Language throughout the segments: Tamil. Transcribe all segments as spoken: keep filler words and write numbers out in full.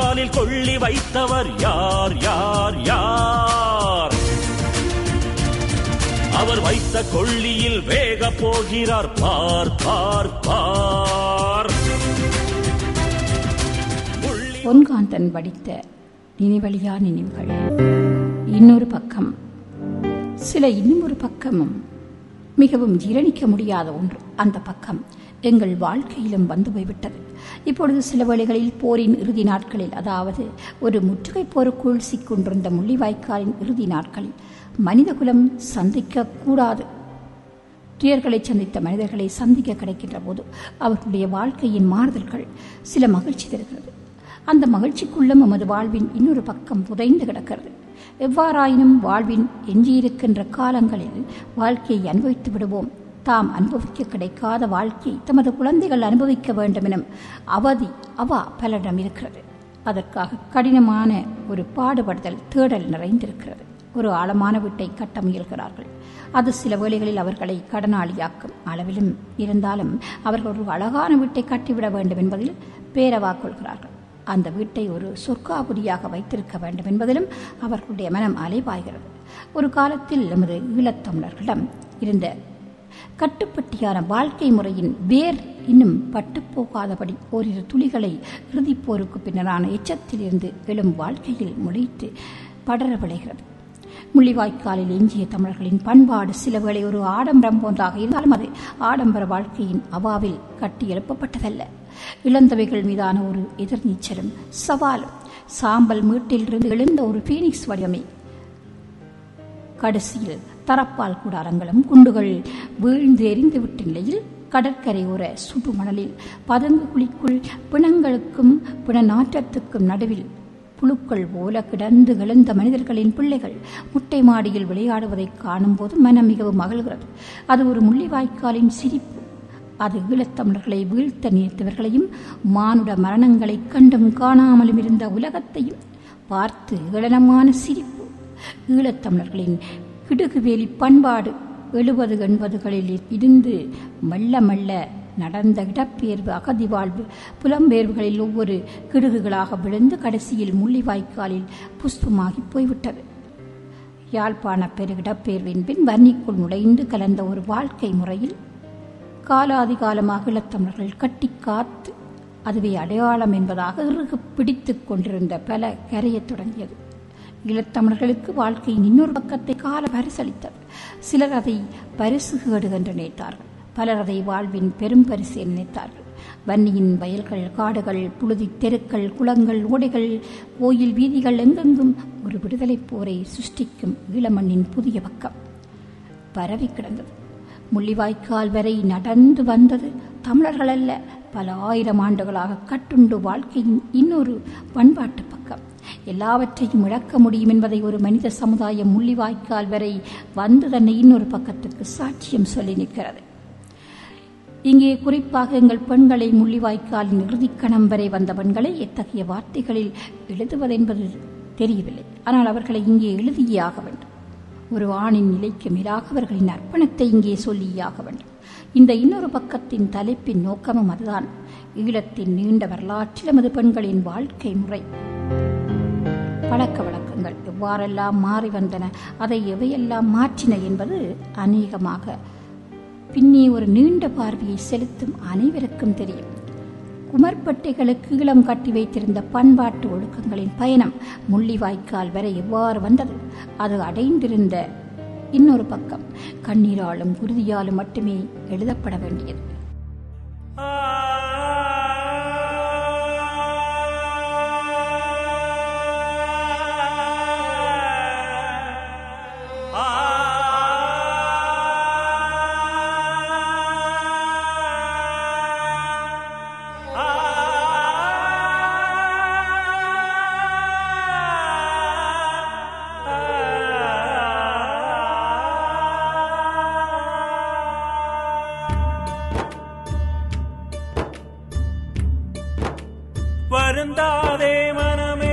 காலில் கொள்ளி வைத்தவர் யார் யார் யார்? அவர் வைத்த கொள்ளியில் வேக போகிறார் பார் பார் பார். பொன்காந்தன் வடித்த நினைவழியா நினைவுகள் இன்னொரு பக்கம். சில இன்னும் ஒரு பக்கமும் மிகவும் ஜீரணிக்க முடியாத ஒன்று. அந்த பக்கம் எங்கள் வாழ்க்கையிலும் வந்து போய்விட்டது. இப்பொழுது சில வேளைகளில் போரின் இறுதி நாட்களில், அதாவது ஒரு முற்றுகை போருக்குள் சிக்கொண்டிருந்த முள்ளிவாய்க்காலின் இறுதி நாட்களில் மனிதகுலம் சந்திக்க கூடாது துயர்களை சந்தித்த மனிதர்களை சந்திக்க கிடைக்கின்ற போது அவர்களுடைய வாழ்க்கையின் மாறுதல்கள் சில மகிழ்ச்சி தருகிறது. அந்த மகிழ்ச்சிக்குள்ளும் நமது வாழ்வின் இன்னொரு பக்கம் புதைந்து கிடக்கிறது. எவ்வாறாயினும் வாழ்வின் எஞ்சியிருக்கின்ற காலங்களில் வாழ்க்கையை அனுபவித்து விடுவோம். தாம் அனுபவிக்க கிடைக்காத வாழ்க்கை தமது குழந்தைகள் அனுபவிக்க வேண்டும் எனும் அவதி அவா பலரிடம் இருக்கிறது. அதற்காக கடினமான ஒரு பாடுபடுதல் தேடல் நிறைந்திருக்கிறது. ஒரு ஆழமான வீட்டை கட்ட முயல்கிறார்கள். அது சில வேளைகளில் அவர்களை கடனாளியாக்கும் அளவிலும் இருந்தாலும் அவர்கள் ஒரு அழகான வீட்டை கட்டிவிட வேண்டும் என்பதில் பேரவா கொள்கிறார்கள். அந்த வீட்டை ஒரு சொர்க்காபுரியாக வைத்திருக்க வேண்டும் என்பதிலும் அவர்களுடைய மனம் அலைபாய்கிறது. ஒரு காலத்தில் நமது ஈழத்தமிழர்களிடம் இருந்த கட்டுப்பட்டியான வாழ்க்கை முறையின் வேர் இன்னும் பட்டுப்போகாதபடி ஓரிரு துளிகளை இறுதிப்போருக்கு பின்னரான எச்சத்திலிருந்து எழும் வாழ்க்கையில் முளைத்து படர விளைகிறது. முள்ளிவாய்க்காலில் எஞ்சிய தமிழர்களின் பண்பாடு சில வேளை ஒரு ஆடம்பரம் போன்றாக இருந்தாலும் அது ஆடம்பர வாழ்க்கையின் அவாவில் கட்டி எழுப்பப்பட்டதல்ல. இழந்தவைகள் மீதான ஒரு எதிர்நீச்சலும் சவாலும் சாம்பல் மீட்டிலிருந்து எழுந்த ஒரு பீனிக்ஸ் வடிவமே. கடைசியில் தரப்பால் கூடாரங்களும் குண்டுகள் வீழ்ந்து எரிந்து விட்ட நிலையில் கடற்கரை ஓர சுடு மணலில் பதங்கு குழிக்குள் பிணங்களுக்கும் பிண நாற்றத்துக்கும் நடுவில் புழுக்கள் போல கிடந்து எழுந்த மனிதர்களின் பிள்ளைகள் முட்டை மாடியில் விளையாடுவதை காணும் போது மனம் மிகவும் மகிழ்கிறது. அது ஒரு முள்ளிவாய்க்காலின் சிரிப்பு. அது ஈழத்தமிழர்களை வீழ்த்த நினைத்தவர்களையும் மானுட மரணங்களை கண்டும் காணாமலும் இருந்த உலகத்தையும் பார்த்து ஏளனமான சிரிப்பு. ஈழத்தமிழர்களின் கிடுகுவேலி பண்பாடு எழுபது எண்பதுகளில் இருந்து மெல்ல மெல்ல நடந்த இடப்பெயர்வு அகதி வாழ்வு புலம்பெயர்வுகளில் ஒவ்வொரு கிடுகுகளாக விழுந்து கடைசியில் முள்ளிவாய்க்காலில் புஷ்பமாகி போய்விட்டது. யாழ்ப்பாண பெரு இடப்பெயர்வின் பின் வன்னிக்குள் நுழைந்து கலந்த ஒரு வாழ்க்கை முறையில் காலாதிகாலமாக ஈழத்தமிழர்கள் கட்டி காத்து அதுவே அடையாளம் என்பதாக இறுகு பிடித்து கொண்டிருந்த பல கரையத் தொடங்கியது. ஈழத்தமிழர்களுக்கு வாழ்க்கையின் இன்னொரு பக்கத்தை கால பரிசளித்தது. சிலர் அதை பரிசு கேடு என்று நினைத்தார்கள். பலர் அதை வாழ்வின் பெரும் பரிசு நினைத்தார்கள். வன்னியின் வயல்கள், காடுகள், புழுதி தெருக்கள், குளங்கள், ஓடைகள், கோயில் வீதிகள் எங்கெங்கும் ஒரு விடுதலை போரை சிருஷ்டிக்கும் ஈழமண்ணின் புதிய பக்கம் பரவி கிடந்தது. முள்ளிவாய்க்கால் வரை நடந்து வந்தது தமிழர்கள் அல்ல, பல ஆயிரம் ஆண்டுகளாக கட்டுண்டு வாழ்க்கையின் இன்னொரு பண்பாட்டு பக்கம். எல்லாவற்றையும் இழக்க முடியும் என்பதை ஒரு மனித சமுதாயம் முள்ளிவாய்க்கால் வரை வந்து தன்னை இன்னொரு பக்கத்துக்கு சாட்சியம் சொல்லி நிற்கிறது. இங்கே குறிப்பாக எங்கள் பெண்களை, முள்ளிவாய்க்காலின் இறுதிக்கணம் வரை வந்த பெண்களை எத்தகைய வார்த்தைகளில் எழுதுவதென்பது தெரியவில்லை. ஆனால் அவர்களை இங்கே எழுதியே ஆக வேண்டும். ஒரு ஆணின் நிலைக்கு மேலாக அவர்களின் அர்ப்பணத்தை இங்கே சொல்லியாக வேண்டும். இந்த இன்னொரு பக்கத்தின் தலைப்பின் நோக்கமும் அதுதான். ஈழத்தின் நீண்ட வரலாற்றில் நமது பெண்களின் வாழ்க்கை முறை, பழக்க வழக்கங்கள் எவ்வாறெல்லாம் மாறி வந்தன, அதை எவையெல்லாம் மாற்றின என்பது அநேகமாக பின்னே ஒரு நீண்ட பார்வையை செலுத்தும் அனைவருக்கும் தெரியும். குமர்பட்டைகளுக்கு ஈழம் கட்டி வைத்திருந்த பண்பாட்டு ஒழுக்கங்களின் பயணம் முள்ளிவாய்க்கால் வரை எவ்வாறு வந்தது, அது அடைந்திருந்த இன்னொரு பக்கம் கண்ணீராலும் குருதியாலும் மட்டுமே எழுதப்பட வேண்டியது. வருந்தாதே மனமே,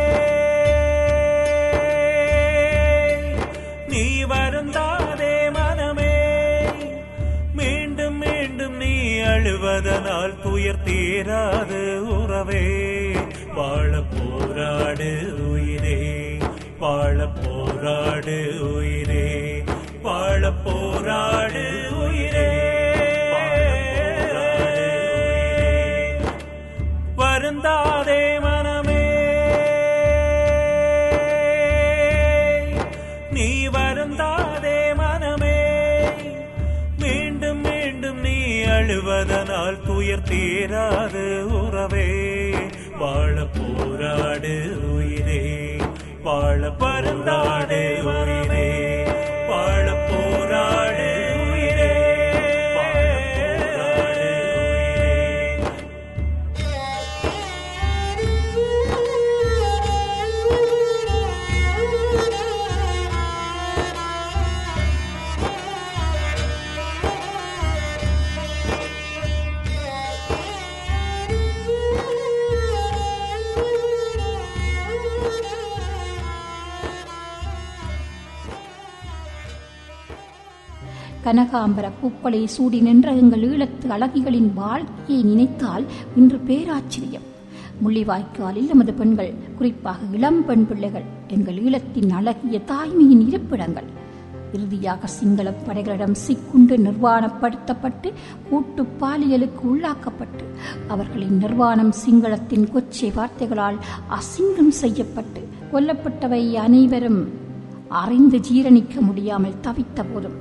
நீ வருந்தாதே மனமே, மீண்டும் மீண்டும் நீ அழுவதனால் துயர் தீராது உறவே, வாழ போராடு உயிரே, வாழ போராடு உயிரே, வாழ போராடு உயிரே, வருந்தாதே மனமே, நீ வருந்தாதே மனமே, மீண்டும் மீண்டும் நீ அழுவதனால் துயர் தீராது உறவே, வாழ போராடு உயிரே, வாழ வருந்தாதே உயிரே, வாழ போராடு உயிரே, வாழ போராடு கனகாம்பர பூக்களை சூடி நின்ற எங்கள் ஈழத்து அழகிகளின் வாழ்க்கையை நினைத்தால் இன்று பேராச்சரியம். முள்ளிவாய்க்காலில் நமது பெண்கள், குறிப்பாக இளம் பெண் பிள்ளைகள், எங்கள் ஈழத்தின் அழகிய தாய்மையின் இருப்பிடங்கள். இறுதியாக சிங்கள படைகளிடம் சிக்குண்டு நிர்வாணப்படுத்தப்பட்டு கூட்டு பாலியலுக்கு உள்ளாக்கப்பட்டு அவர்களின் நிர்வாணம் சிங்களத்தின் கொச்சை வார்த்தைகளால் அசிங்கம் செய்யப்பட்டு கொல்லப்பட்டவை அனைவரும் அறிந்து ஜீரணிக்க முடியாமல் தவித்த போதும்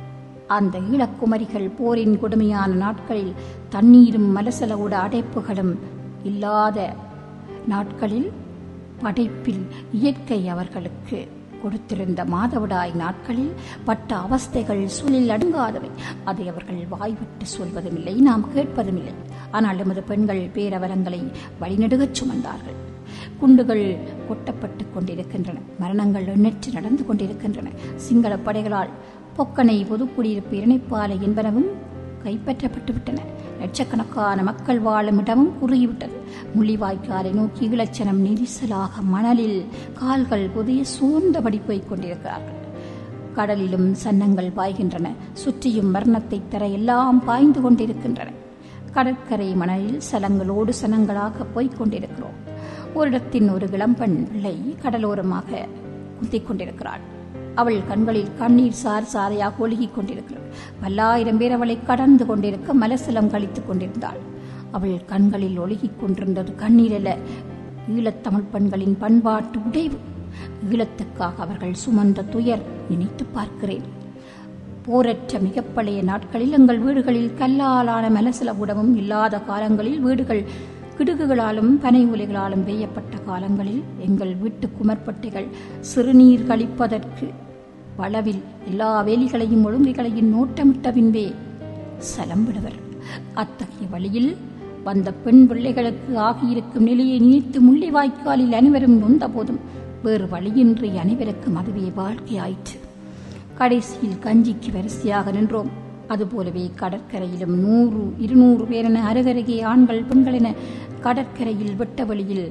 அந்த ஈழக்குமரிகள் போரின் கொடுமையான நாட்களில் தண்ணீரும் மலசலவோட அடைப்புகளும் இல்லாத நாட்களில் படைப்பில் இயற்கை அவர்களுக்கு கொடுத்திருந்த மாதவிடாய் நாட்களில் பட்ட அவஸ்தைகள் சொல்லில் அடங்காதவை. அதை அவர்கள் வாய்விட்டு சொல்வதும் இல்லை, நாம் கேட்பதும் இல்லை. ஆனால் எமது பெண்கள் பேரவலங்களை வழிநெடுகச் சுமந்தார்கள். குண்டுகள் கொட்டப்பட்டு கொண்டிருக்கின்றன, மரணங்கள் எண்ணற்று நடந்து கொண்டிருக்கின்றன. சிங்கள படைகளால் பொக்கனை பொதுக்குடியிருப்பு இணைப்பாலை என்பனவும் கைப்பற்றப்பட்டு விட்டன. லட்சக்கணக்கான மக்கள் வாழும் இடமும் குறுகிவிட்டது. முள்ளிவாய்க்காலை நோக்கி இளச்சனம் நெரிசலாக மணலில் கால்கள் புதிய சூழ்ந்தபடி போய்க் கொண்டிருக்கிறார்கள். கடலிலும் சன்னங்கள் பாய்கின்றன. சுற்றியும் மரணத்தை தர எல்லாம் பாய்ந்து கொண்டிருக்கின்றன. கடற்கரை மணலில் சலங்களோடு சனங்களாக போய்க் கொண்டிருக்கிறோம். ஒரு இடத்தின் ஒரு இளம்பெண் பிள்ளை கடலோரமாக குத்திக் கொண்டிருக்கிறாள். அவள் கண்களில் கண்ணீர் சார் சாரையாக ஒழுகிக் கொண்டிருக்கிறாள். பல்லாயிரம் பேர் அவளை கடந்து கொண்டிருக்க மலசலம் கழித்துக் கொண்டிருந்தாள். அவள் கண்களில் ஒழுகிக் கொண்டிருந்தது கண்ணீர் அல்ல, ஈழத்தமிழ் பெண்களின் பண்பாட்டு உடைவு. ஈழத்துக்காக அவர்கள் சுமந்த துயர் நினைத்து பார்க்கிறேன். போரற்ற மிக பழைய நாட்களில் எங்கள் வீடுகளில் கல்லாலான மலசலவுடமும் இல்லாத காலங்களில் வீடுகள் கிடுகுகளாலும் பனை ஒலிகளாலும் பெய்யப்பட்ட காலங்களில் எங்கள் வீட்டு குமர்பட்டைகள் சிறுநீர் கழிப்பதற்கு வளவில் எல்லா வேலிகளையும் ஒழுங்குகளையும் நோட்டமிட்ட பின்பே சலம்பிடுவர். அத்தகைய வழியில் வந்த பெண் பிள்ளைகளுக்கு ஆகியிருக்கும் நிலையை நினைத்து முள்ளிவாய்க்காலில் அனைவரும் நொந்த போதும் வேறு வழியின்றி அனைவருக்கும் அதுவே வாழ்க்கையாயிற்று. கடைசியில் கஞ்சிக்கு வரிசையாக நின்றோம். அதுபோலவே கடற்கரையிலும் நூறு இருநூறு பேரென அருகருகே ஆண்கள் பெண்கள் என கடற்கரையில் வெட்ட வழியில்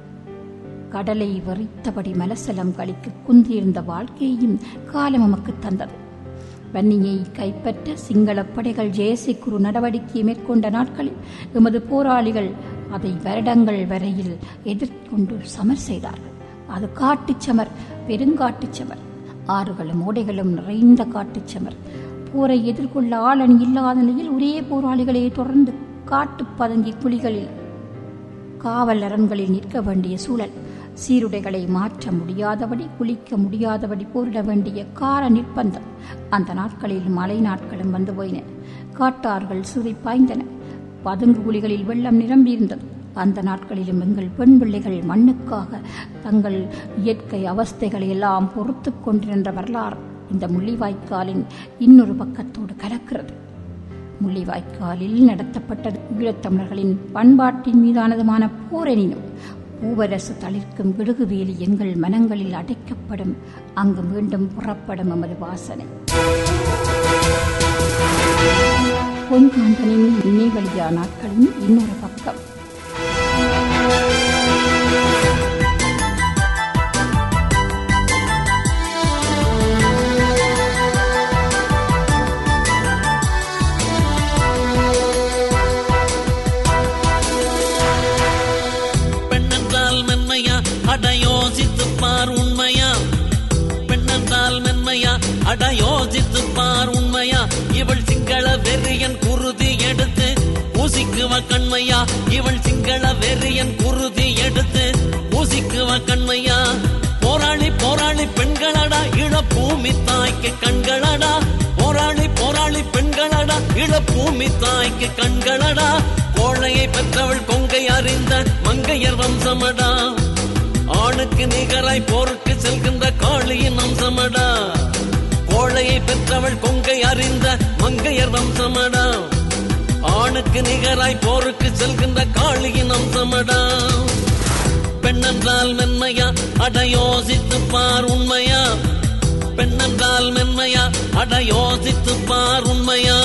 கடலை வரித்தபடி மலசலம் கழிக்கு குந்தியிருந்த வாழ்க்கையையும் காலம் நமக்கு தந்தது. வன்னியை கைப்பற்ற சிங்கள படைகள் ஜெயசிக்குரு நடவடிக்கையை மேற்கொண்ட நாட்களில் எமது போராளிகள் அதை வருடங்கள் வரையில் எதிர்கொண்டு சமர் செய்தார்கள். அது காட்டுச்சமர், பெருங்காட்டுச்சமர், ஆறுகளும் ஓடைகளும் நிறைந்த காட்டுச்சமர். போரை எதிர்கொள்ள ஆளணி இல்லாத நிலையில் ஒரே போராளிகளே தொடர்ந்து காட்டு பதங்கி குழிகளில் காவல் அரண்களில் நிற்க வேண்டிய சூழல். சீருடைகளை மாற்ற முடியாதபடி, குளிக்க முடியாதபடி போரிட வேண்டிய கால நிர்பந்தம். அந்த நாட்களில் மழை நாட்களும் வந்து போயின. காட்டார்கள் சிறை பாய்ந்தன. பதுங்கு குழிகளில் வெள்ளம் நிரம்பியிருந்தது. அந்த நாட்களிலும் எங்கள் பெண் பிள்ளைகள் மண்ணுக்காக தங்கள் இயற்கை அவஸ்தைகளை எல்லாம் பொறுத்து கொண்டிருந்த வரலாறு இந்த முள்ளிவாய்க்காலின் இன்னொரு பக்கத்தோடு கலக்கிறது. முள்ளிவாய்க்காலில் நடத்தப்பட்டது ஈழத்தமிழர்களின் பண்பாட்டின் மீதானதுமான போரெனினும் பூவரசு தளிர்க்கும் விடுகுவேலி எங்கள் மனங்களில் அடைக்கப்படும். அங்கு மீண்டும் புறப்படும் எமது வாசனை. பொன்காந்தனின் நினைவழியா நாட்களின் இன்னொரு பக்கம். பெண்ணென்ற பூசிக்குவ கண்மையா இவள் சிங்கள வெறியன் குருதி எடுத்து பூசிக்குவ கண்மையா. போராளி போராளி பெண்களடா இளப்பூமி தாய்க்கு கண்களடா. போராளி போராளி பெண்களடா இளப்பூமி தாய்க்கு கண்களடா. கோழையை பெற்றவள் கொங்கை அறிந்த மங்கையர் வம்சமடா. ஆணுக்கு நிகராய் போருக்கு செல்கின்ற காளியின் அம்சமடா. கோழையை பெற்றவள் கொங்கை அறிந்த மங்கையர் வம்சமடா. ஆணுக்கு நிகராய் போருக்கு செல்கின்ற காளியின் அம்சமடா. பெண்ணென்றால் மென்மையா அட யோசித்து பார் உண்மையா. பெண்ணென்றால் மென்மையா அட யோசித்து பார் உண்மையா.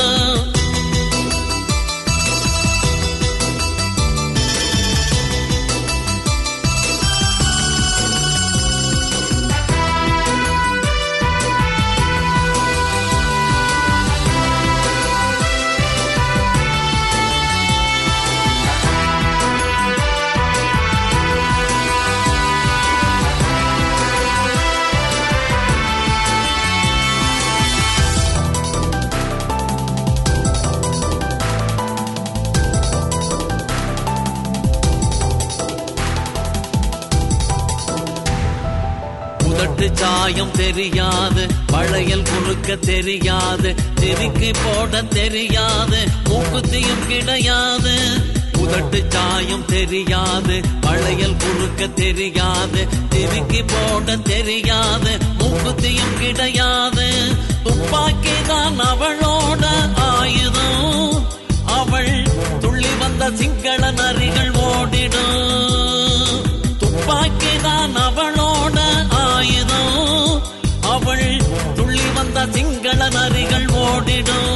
சாயம் தெரியாது வளையல் குறுக்க தெரியாது திருக்கி போட தெரியாது மூக்குத்தியும் கிடையாது. உதட்டு சாயம் தெரியாது வளையல் குறுக்க தெரியாது திருக்கி போட தெரியாது மூக்குத்தியும் கிடையாது. துப்பாக்கிதான் அவளோட ஆயுதம். அவள் துள்ளி வந்த சிங்கள நரிகள் ஓடிடும். துப்பாக்கிதான் அவளோட ஆயுதம். அவள் துள்ளி வந்த சிங்கள நரிகள் ஓடிடும்.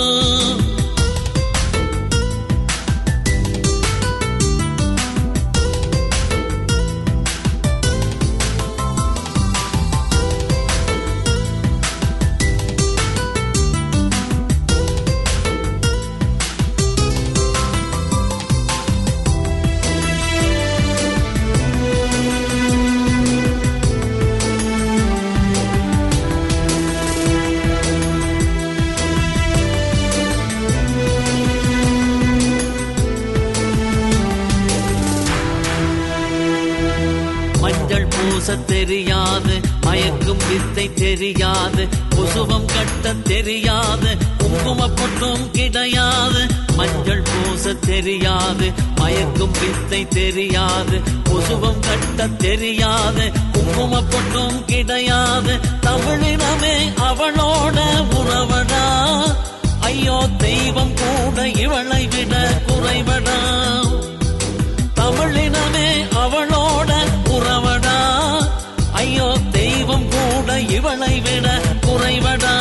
தெரியாது மயக்கும் வித்தை தெரியாது குசுவம் கட்ட தெரியாது குங்கும பொட்டும் கிடையாது. மஞ்சள் பூச தெரியாது மயக்கும் வித்தை தெரியாது குசுவம் கட்ட தெரியாது குங்கும பொட்டும் கிடையாது. தமிழினமே அவளோட உறவடா. ஐயோ தெய்வம் கூட இவளை விட குறைவடா. தமிழினமே அவளோட உறவடா. ஐயோ தெய்வம் கூட இவளை விட குறைவடா.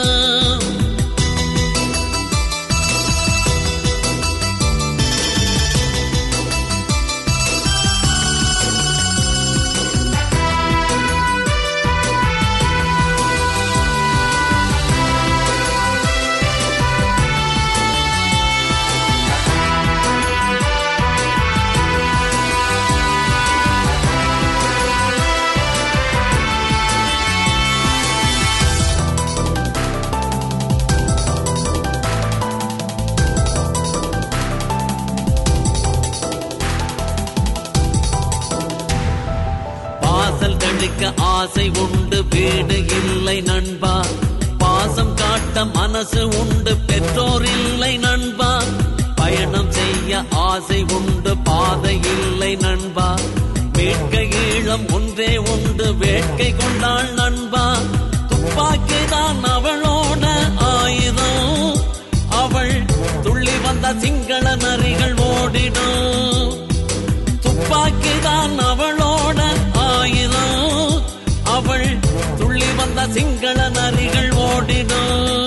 ஆசை உண்டு வீடு இல்லை நண்பா. பாசம் காட்ட மனசு உண்டு பெற்றோர் இல்லை நண்பா. பயணம் செய்ய ஆசை உண்டு பாதை இல்லை நண்பா. வேட்கை ஈழம் ஒன்றே உண்டு வேட்கை கொண்டாள் நண்பா. துப்பாக்கிதான் அவளோட ஆயுதம். அவள் துள்ளி வந்த சிங்கள நரிகள் ஓடிடும். துப்பாக்கிதான் அவளோட ஆயுதம். அவள் துள்ளி வந்த சிங்கள நரிகள் ஓடிடும்.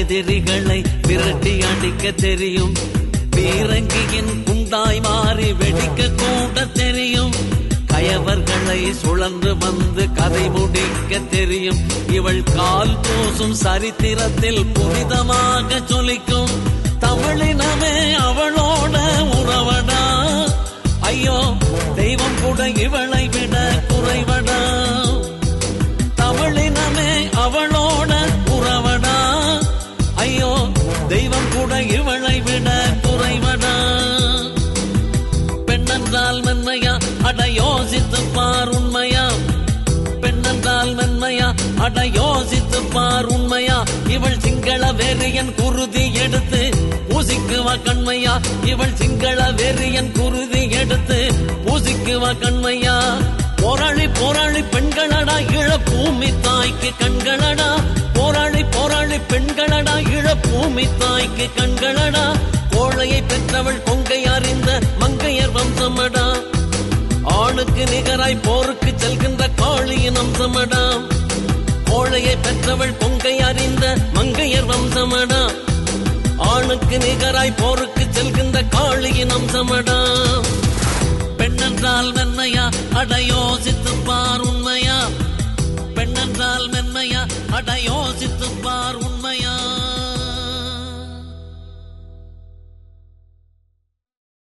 எதிரிகளை விரட்டி அடிக்க தெரியும். பீரங்கியின் குண்டாய் மாறி வெடிக்க கூட தெரியும். கயவர்களை சுழன்று வந்து கதை முடிக்க தெரியும். இவள் கால் பூசும் சரித்திரத்தில் புனிதமாக சொலிக்கும். தமிழினமே அவளோட உறவடா, ஐயோ தெய்வம் கூட இவளை விட குறைவடா. தமிழினமே அவளோட உறவடா, ஐயோ தெய்வம் கூட இவளை விட குறைவடா. பெண்ணென்றால் மென்மையா அட யோசித்து பார் உண்மையா. பெண்ணென்றால் மென்மையா அட யோசித்து பார் உண்மையா. இவள் சிங்கள வெறியன் குருதி எடுத்து பூசிக்குவா கண்மையா. இவள் சிங்கள வெறியன் குருதி எடுத்து பூசிக்குவா கண்மையா. போராளி போராளி பெண்களடா இள பூமி தாய்க்கு கண்களடா. போராளி போராளி பெண்களடா இள பூமி தாய்க்கு கண்களடா. கோழையை பெற்றவள் கொங்கை அறிந்த மங்கையர் வம்சமடா. ஆணுக்கு நிகராய் போருக்கு செல்கின்ற காளியின் அம்சமடா. கோழையை பெற்றவள் கொங்கை அறிந்த மங்கையர் வம்சமடா. ஆணுக்கு நிகராய் போருக்கு செல்கின்ற காளியின் அம்சமடா. பெண்ணென்றால் மென்மையா அட யோசித்து பார் உண்மையா. பெண்ணென்றால் மென்மையா அட யோசித்து பார்